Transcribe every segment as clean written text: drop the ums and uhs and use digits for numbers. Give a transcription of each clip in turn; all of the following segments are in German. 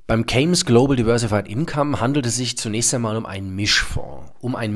Beim Cames Global Diversified Income handelt es sich zunächst einmal um einen Mischfonds.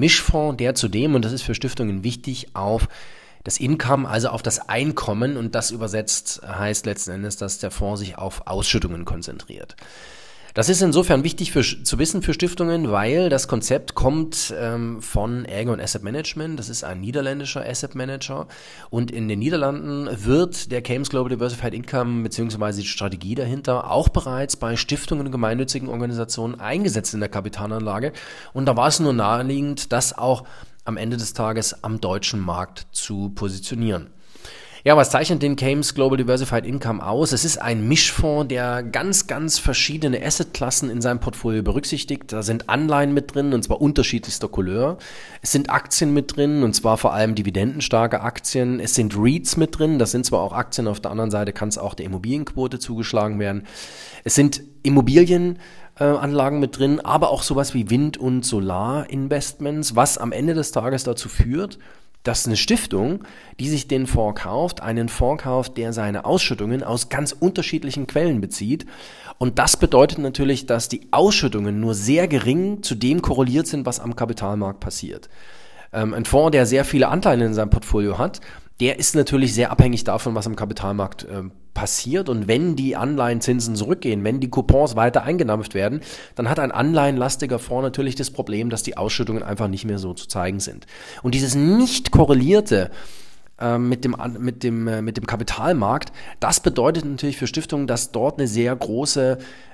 Der zudem, und das ist für Stiftungen wichtig, auf das Income, also auf das Einkommen, und das übersetzt heißt letzten Endes, dass der Fonds sich auf Ausschüttungen konzentriert. Das ist insofern wichtig zu wissen für Stiftungen, weil das Konzept kommt von Aegon Asset Management. Das ist ein niederländischer Asset Manager, und in den Niederlanden wird der Cames Global Diversified Income bzw. die Strategie dahinter auch bereits bei Stiftungen und gemeinnützigen Organisationen eingesetzt in der Kapitalanlage, und da war es nur naheliegend, das auch am Ende des Tages am deutschen Markt zu positionieren. Ja, was zeichnet den Cames Global Diversified Income aus? Es ist ein Mischfonds, der ganz verschiedene Assetklassen in seinem Portfolio berücksichtigt. Da sind Anleihen mit drin, und zwar unterschiedlichster Couleur. Es sind Aktien mit drin, und zwar vor allem dividendenstarke Aktien. Es sind REITs mit drin, das sind zwar auch Aktien, auf der anderen Seite kann es auch der Immobilienquote zugeschlagen werden. Es sind Immobilienanlagen mit drin, aber auch sowas wie Wind- und Solarinvestments, was am Ende des Tages dazu führt, dass eine Stiftung, die sich den Fonds kauft, einen Fonds kauft, der seine Ausschüttungen aus ganz unterschiedlichen Quellen bezieht. Und das bedeutet natürlich, dass die Ausschüttungen nur sehr gering zu dem korreliert sind, was am Kapitalmarkt passiert. Ein Fonds, der sehr viele Anteile in seinem Portfolio hat, der ist natürlich sehr abhängig davon, was am Kapitalmarkt passiert. Und wenn die Anleihenzinsen zurückgehen, wenn die Coupons weiter eingedampft werden, dann hat ein anleihenlastiger Fonds natürlich das Problem, dass die Ausschüttungen einfach nicht mehr so zu zeigen sind. Und dieses nicht korrelierte mit dem Kapitalmarkt, das bedeutet natürlich für Stiftungen, dass dort eine sehr große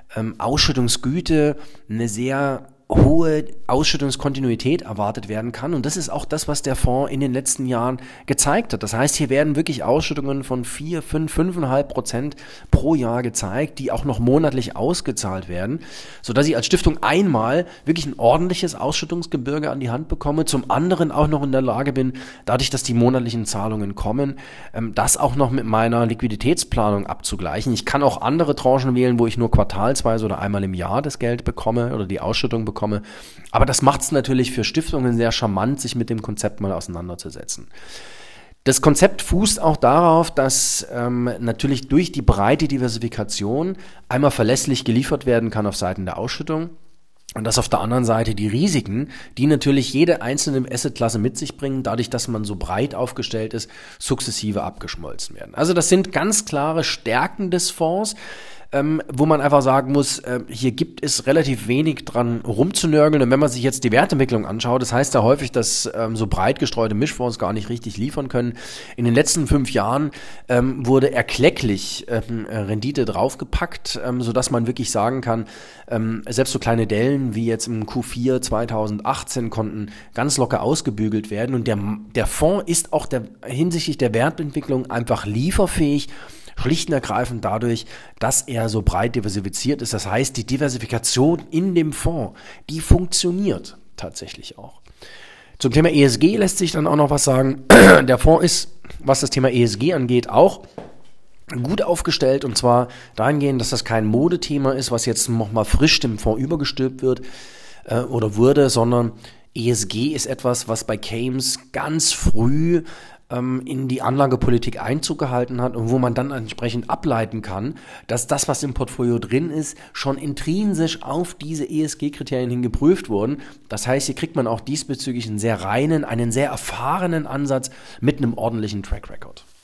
Ausschüttungsgüte, eine sehr hohe Ausschüttungskontinuität erwartet werden kann. Und das ist auch das, was der Fonds in den letzten Jahren gezeigt hat. Das heißt, hier werden wirklich Ausschüttungen von 4, 5, 5,5% pro Jahr gezeigt, die auch noch monatlich ausgezahlt werden, sodass ich als Stiftung einmal wirklich ein ordentliches Ausschüttungsgebirge an die Hand bekomme, zum anderen auch noch in der Lage bin, dadurch, dass die monatlichen Zahlungen kommen, das auch noch mit meiner Liquiditätsplanung abzugleichen. Ich kann auch andere Tranchen wählen, wo ich nur quartalsweise oder einmal im Jahr das Geld bekomme oder die Ausschüttung bekomme. Aber das macht es natürlich für Stiftungen sehr charmant, sich mit dem Konzept mal auseinanderzusetzen. Das Konzept fußt auch darauf, dass natürlich durch die breite Diversifikation einmal verlässlich geliefert werden kann auf Seiten der Ausschüttung. Und dass auf der anderen Seite die Risiken, die natürlich jede einzelne Assetklasse mit sich bringen, dadurch, dass man so breit aufgestellt ist, sukzessive abgeschmolzen werden. Also das sind ganz klare Stärken des Fonds, wo man einfach sagen muss, hier gibt es relativ wenig dran rumzunörgeln. Und wenn man sich jetzt die Wertentwicklung anschaut, das heißt ja häufig, dass so breit gestreute Mischfonds gar nicht richtig liefern können. In den letzten 5 Jahren wurde erklecklich Rendite draufgepackt, sodass man wirklich sagen kann, selbst so kleine Dellen wie jetzt im Q4 2018 konnten ganz locker ausgebügelt werden. Und der Fonds ist auch hinsichtlich der Wertentwicklung einfach lieferfähig, schlicht und ergreifend dadurch, dass er so breit diversifiziert ist. Das heißt, die Diversifikation in dem Fonds, die funktioniert tatsächlich auch. Zum Thema ESG lässt sich dann auch noch was sagen. Der Fonds ist, was das Thema ESG angeht, auch gut aufgestellt, und zwar dahingehend, dass das kein Modethema ist, was jetzt nochmal frisch dem Fonds übergestülpt wird oder wurde, sondern ESG ist etwas, was bei Cames ganz früh in die Anlagepolitik Einzug gehalten hat und wo man dann entsprechend ableiten kann, dass das, was im Portfolio drin ist, schon intrinsisch auf diese ESG-Kriterien hin geprüft wurden. Das heißt, hier kriegt man auch diesbezüglich einen sehr reinen, einen sehr erfahrenen Ansatz mit einem ordentlichen Track Record.